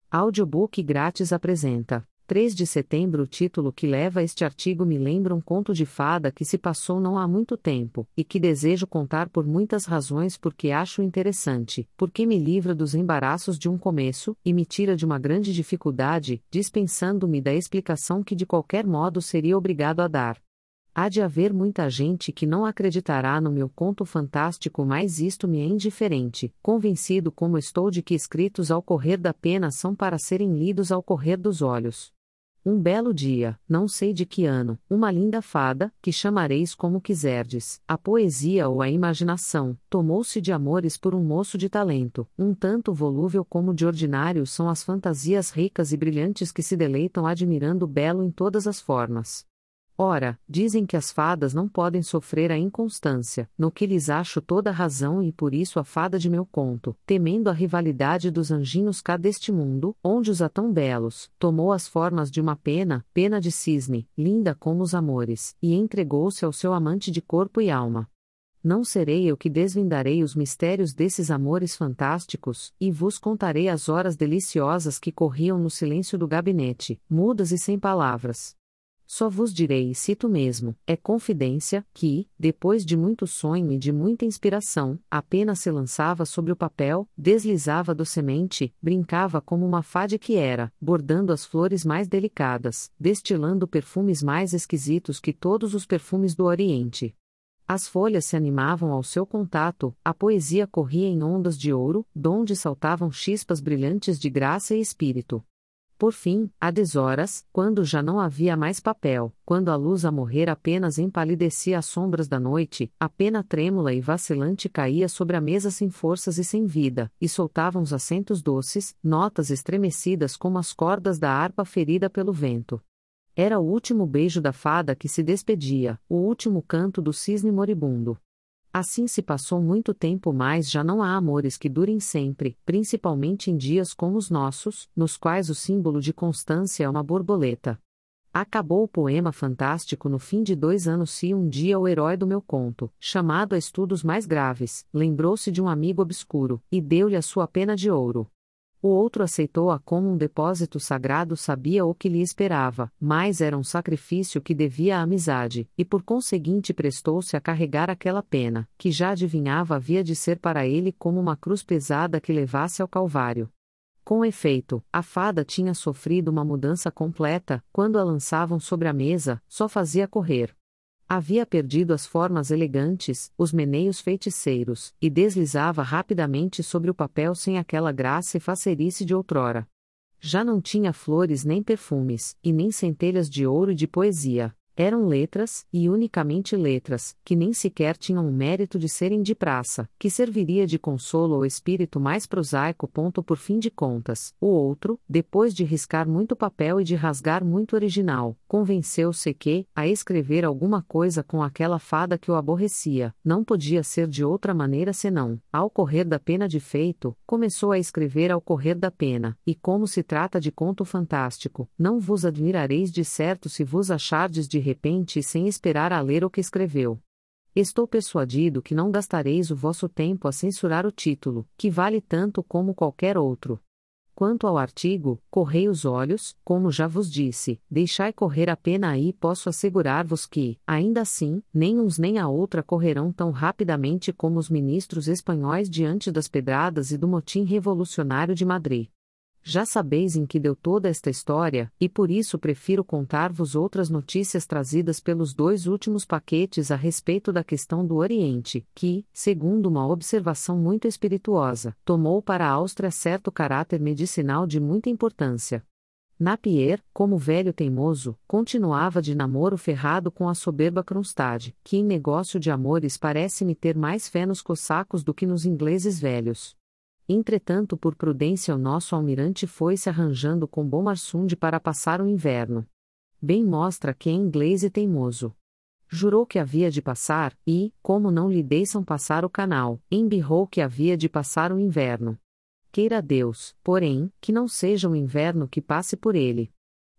Audiobook grátis apresenta. 3 de setembro. O título que leva este artigo me lembra um conto de fada que se passou não há muito tempo, e que desejo contar por muitas razões porque acho interessante, porque me livra dos embaraços de um começo, e me tira de uma grande dificuldade, dispensando-me da explicação que de qualquer modo seria obrigado a dar. Há de haver muita gente que não acreditará no meu conto fantástico, mas isto me é indiferente, convencido como estou de que escritos ao correr da pena são para serem lidos ao correr dos olhos. Um belo dia, não sei de que ano, uma linda fada, que chamareis como quiserdes, a poesia ou a imaginação, tomou-se de amores por um moço de talento, um tanto volúvel como de ordinário são as fantasias ricas e brilhantes que se deleitam admirando o belo em todas as formas. Ora, dizem que as fadas não podem sofrer a inconstância, no que lhes acho toda razão, e por isso a fada de meu conto, temendo a rivalidade dos anjinhos cá deste mundo, onde os há tão belos, tomou as formas de uma pena, pena de cisne, linda como os amores, e entregou-se ao seu amante de corpo e alma. Não serei eu que desvendarei os mistérios desses amores fantásticos, e vos contarei as horas deliciosas que corriam no silêncio do gabinete, mudas e sem palavras. Só vos direi, e cito mesmo, é confidência, que, depois de muito sonho e de muita inspiração, a pena se lançava sobre o papel, deslizava docemente, brincava como uma fade que era, bordando as flores mais delicadas, destilando perfumes mais esquisitos que todos os perfumes do Oriente. As folhas se animavam ao seu contato, a poesia corria em ondas de ouro, donde saltavam chispas brilhantes de graça e espírito. Por fim, a deshoras, quando já não havia mais papel, quando a luz a morrer apenas empalidecia as sombras da noite, a pena trêmula e vacilante caía sobre a mesa sem forças e sem vida, e soltavam os acentos doces, notas estremecidas como as cordas da harpa ferida pelo vento. Era o último beijo da fada que se despedia, o último canto do cisne moribundo. Assim se passou muito tempo, mas já não há amores que durem sempre, principalmente em dias como os nossos, nos quais o símbolo de constância é uma borboleta. Acabou o poema fantástico no fim de 2 anos. Se um dia o herói do meu conto, chamado a estudos mais graves, lembrou-se de um amigo obscuro, e deu-lhe a sua pena de ouro. O outro aceitou-a como um depósito sagrado, sabia o que lhe esperava, mas era um sacrifício que devia à amizade, e por conseguinte prestou-se a carregar aquela pena, que já adivinhava havia de ser para ele como uma cruz pesada que levasse ao Calvário. Com efeito, a fada tinha sofrido uma mudança completa, quando a lançavam sobre a mesa, só fazia correr. Havia perdido as formas elegantes, os meneios feiticeiros, e deslizava rapidamente sobre o papel sem aquela graça e facerice de outrora. Já não tinha flores nem perfumes, e nem centelhas de ouro e de poesia. Eram letras, e unicamente letras, que nem sequer tinham o mérito de serem de praça, que serviria de consolo ao espírito mais prosaico. Por fim de contas, o outro, depois de riscar muito papel e de rasgar muito original, convenceu-se que, a escrever alguma coisa com aquela fada que o aborrecia, não podia ser de outra maneira senão, ao correr da pena de feito, começou a escrever ao correr da pena, e como se trata de conto fantástico, não vos admirareis de certo se vos achardes de repente e sem esperar a ler o que escreveu. Estou persuadido que não gastareis o vosso tempo a censurar o título, que vale tanto como qualquer outro. Quanto ao artigo, correi os olhos, como já vos disse, deixai correr a pena aí. Posso assegurar-vos que, ainda assim, nem uns nem a outra correrão tão rapidamente como os ministros espanhóis diante das pedradas e do motim revolucionário de Madrid. Já sabeis em que deu toda esta história, e por isso prefiro contar-vos outras notícias trazidas pelos 2 últimos paquetes a respeito da questão do Oriente, que, segundo uma observação muito espirituosa, tomou para a Áustria certo caráter medicinal de muita importância. Napier, como velho teimoso, continuava de namoro ferrado com a soberba Kronstadt, que em negócio de amores parece-me ter mais fé nos cossacos do que nos ingleses velhos. Entretanto, por prudência, o nosso almirante foi-se arranjando com Bomarsund para passar o inverno. Bem mostra que é inglês e teimoso. Jurou que havia de passar, e, como não lhe deixam passar o canal, embirrou que havia de passar o inverno. Queira Deus, porém, que não seja o inverno que passe por ele.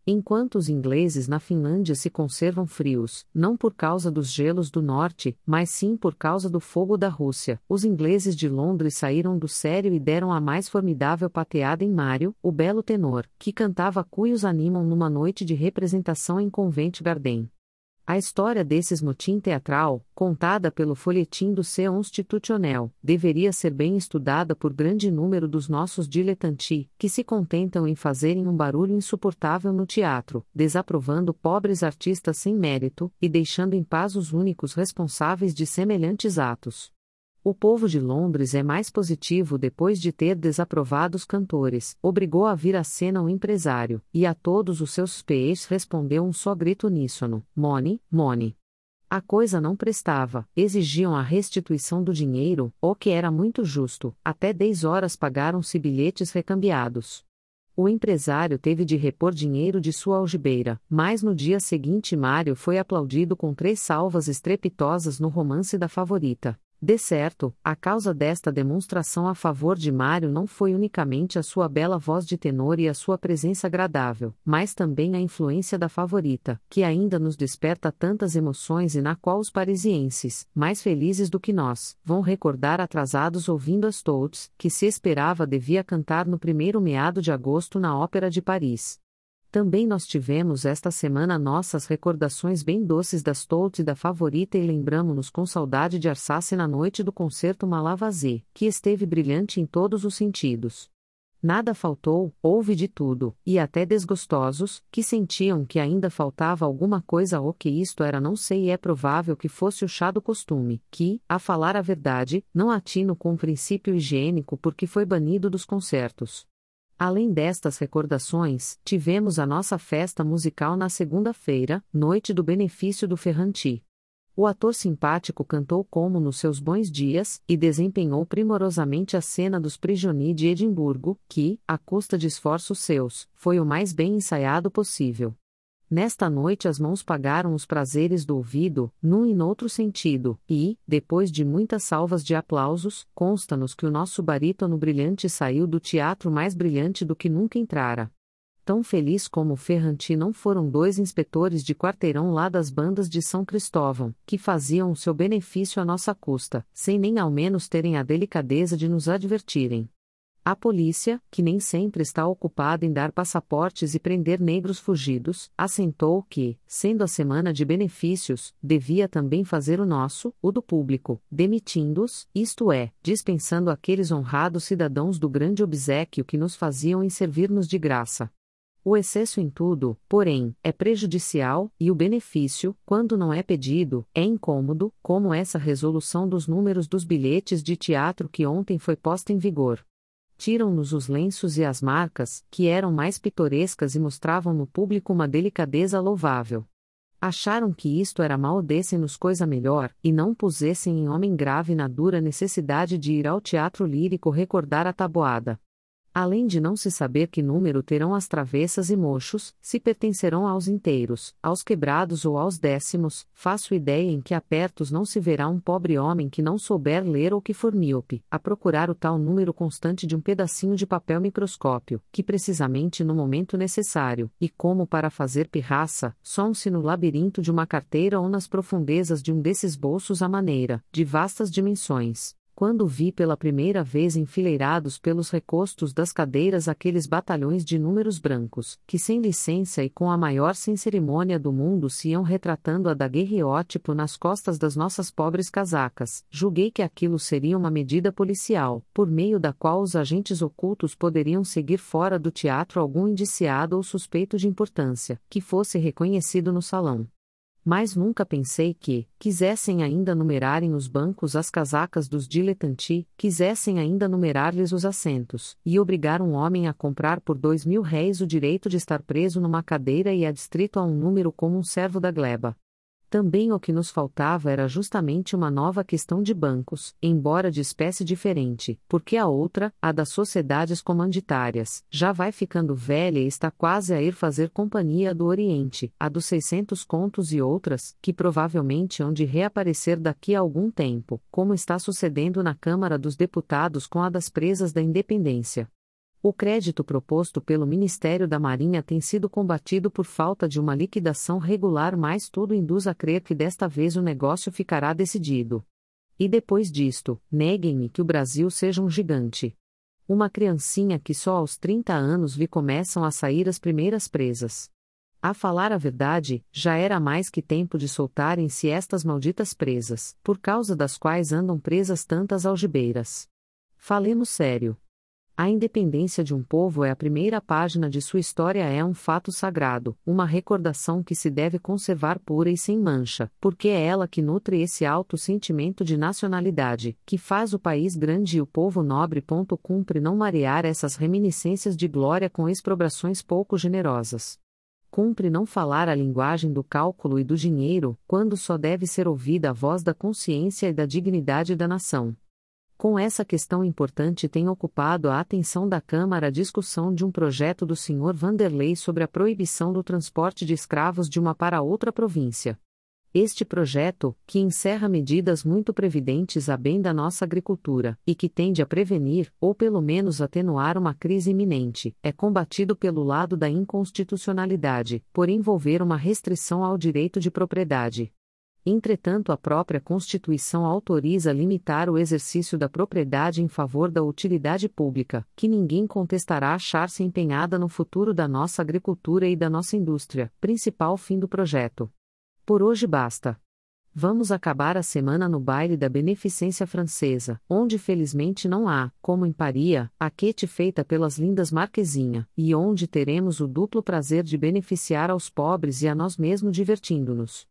Enquanto os ingleses na Finlândia se conservam frios, não por causa dos gelos do norte, mas sim por causa do fogo da Rússia, os ingleses de Londres saíram do sério e deram a mais formidável pateada em Mário, o belo tenor, que cantava Cuios animam numa noite de representação em Covent Garden. A história desses motim teatral, contada pelo folhetim do Constitutionnel, deveria ser bem estudada por grande número dos nossos dilettanti, que se contentam em fazerem um barulho insuportável no teatro, desaprovando pobres artistas sem mérito, e deixando em paz os únicos responsáveis de semelhantes atos. O povo de Londres é mais positivo depois de ter desaprovado os cantores, obrigou a vir à cena um empresário, e a todos os seus peixes respondeu um só grito uníssono: money, money. A coisa não prestava, exigiam a restituição do dinheiro, o que era muito justo, até 10 horas pagaram-se bilhetes recambiados. O empresário teve de repor dinheiro de sua algibeira, mas no dia seguinte Mário foi aplaudido com 3 salvas estrepitosas no romance da favorita. De certo, a causa desta demonstração a favor de Mário não foi unicamente a sua bela voz de tenor e a sua presença agradável, mas também a influência da favorita, que ainda nos desperta tantas emoções e na qual os parisienses, mais felizes do que nós, vão recordar atrasados ouvindo as Toads, que se esperava devia cantar no primeiro meado de agosto na Ópera de Paris. Também nós tivemos esta semana nossas recordações bem doces das Toads e da favorita e lembramo-nos com saudade de Arsace na noite do concerto Malavase, que esteve brilhante em todos os sentidos. Nada faltou, houve de tudo, e até desgostosos, que sentiam que ainda faltava alguma coisa ou que isto era não sei e é provável que fosse o chá do costume, que, a falar a verdade, não atino com o princípio higiênico porque foi banido dos concertos. Além destas recordações, tivemos a nossa festa musical na segunda-feira, noite do benefício do Ferranti. O ator simpático cantou como nos seus bons dias, e desempenhou primorosamente a cena dos Prigioni de Edimburgo, que, à custa de esforços seus, foi o mais bem ensaiado possível. Nesta noite as mãos pagaram os prazeres do ouvido, num e noutro sentido, e, depois de muitas salvas de aplausos, consta-nos que o nosso barítono brilhante saiu do teatro mais brilhante do que nunca entrara. Tão feliz como o Ferranti não foram 2 inspetores de quarteirão lá das bandas de São Cristóvão, que faziam o seu benefício à nossa custa, sem nem ao menos terem a delicadeza de nos advertirem. A polícia, que nem sempre está ocupada em dar passaportes e prender negros fugidos, assentou que, sendo a semana de benefícios, devia também fazer o nosso, o do público, demitindo-os, isto é, dispensando aqueles honrados cidadãos do grande obséquio que nos faziam em servir-nos de graça. O excesso em tudo, porém, é prejudicial, e o benefício, quando não é pedido, é incômodo, como essa resolução dos números dos bilhetes de teatro que ontem foi posta em vigor. Tiram-nos os lenços e as marcas, que eram mais pitorescas e mostravam no público uma delicadeza louvável. Acharam que isto era mal, dessem-nos coisa melhor, e não pusessem em homem grave na dura necessidade de ir ao teatro lírico recordar a tabuada. Além de não se saber que número terão as travessas e mochos, se pertencerão aos inteiros, aos quebrados ou aos décimos, faço ideia em que apertos não se verá um pobre homem que não souber ler ou que for míope, a procurar o tal número constante de um pedacinho de papel microscópio, que precisamente no momento necessário, e como para fazer pirraça, some-se no labirinto de uma carteira ou nas profundezas de um desses bolsos à maneira, de vastas dimensões. Quando vi pela primeira vez enfileirados pelos recostos das cadeiras aqueles batalhões de números brancos, que sem licença e com a maior sem cerimônia do mundo se iam retratando a daguerreótipo nas costas das nossas pobres casacas, julguei que aquilo seria uma medida policial, por meio da qual os agentes ocultos poderiam seguir fora do teatro algum indiciado ou suspeito de importância, que fosse reconhecido no salão. Mas nunca pensei que, quisessem ainda numerarem os bancos as casacas dos dilettanti, quisessem ainda numerar-lhes os assentos, e obrigar um homem a comprar por 2.000 réis o direito de estar preso numa cadeira e adstrito a um número como um servo da gleba. Também o que nos faltava era justamente uma nova questão de bancos, embora de espécie diferente, porque a outra, a das sociedades comanditárias, já vai ficando velha e está quase a ir fazer companhia do Oriente, a dos 600 contos e outras, que provavelmente hão de reaparecer daqui a algum tempo, como está sucedendo na Câmara dos Deputados com a das presas da Independência. O crédito proposto pelo Ministério da Marinha tem sido combatido por falta de uma liquidação regular, mas tudo induz a crer que desta vez o negócio ficará decidido. E depois disto, neguem-me que o Brasil seja um gigante. Uma criancinha que só aos 30 anos lhe começam a sair as primeiras presas. A falar a verdade, já era mais que tempo de soltarem-se estas malditas presas, por causa das quais andam presas tantas algibeiras. Falemos sério. A independência de um povo é a primeira página de sua história, é um fato sagrado, uma recordação que se deve conservar pura e sem mancha, porque é ela que nutre esse alto sentimento de nacionalidade, que faz o país grande e o povo nobre. Cumpre não marear essas reminiscências de glória com exprobrações pouco generosas. Cumpre não falar a linguagem do cálculo e do dinheiro, quando só deve ser ouvida a voz da consciência e da dignidade da nação. Com essa questão importante tem ocupado a atenção da Câmara a discussão de um projeto do Sr. Vanderlei sobre a proibição do transporte de escravos de uma para outra província. Este projeto, que encerra medidas muito previdentes a bem da nossa agricultura, e que tende a prevenir, ou pelo menos atenuar uma crise iminente, é combatido pelo lado da inconstitucionalidade, por envolver uma restrição ao direito de propriedade. Entretanto, a própria Constituição autoriza limitar o exercício da propriedade em favor da utilidade pública, que ninguém contestará achar-se empenhada no futuro da nossa agricultura e da nossa indústria, principal fim do projeto. Por hoje basta. Vamos acabar a semana no baile da Beneficência Francesa, onde felizmente não há, como em Paria, a quete feita pelas lindas Marquesinha, e onde teremos o duplo prazer de beneficiar aos pobres e a nós mesmos divertindo-nos.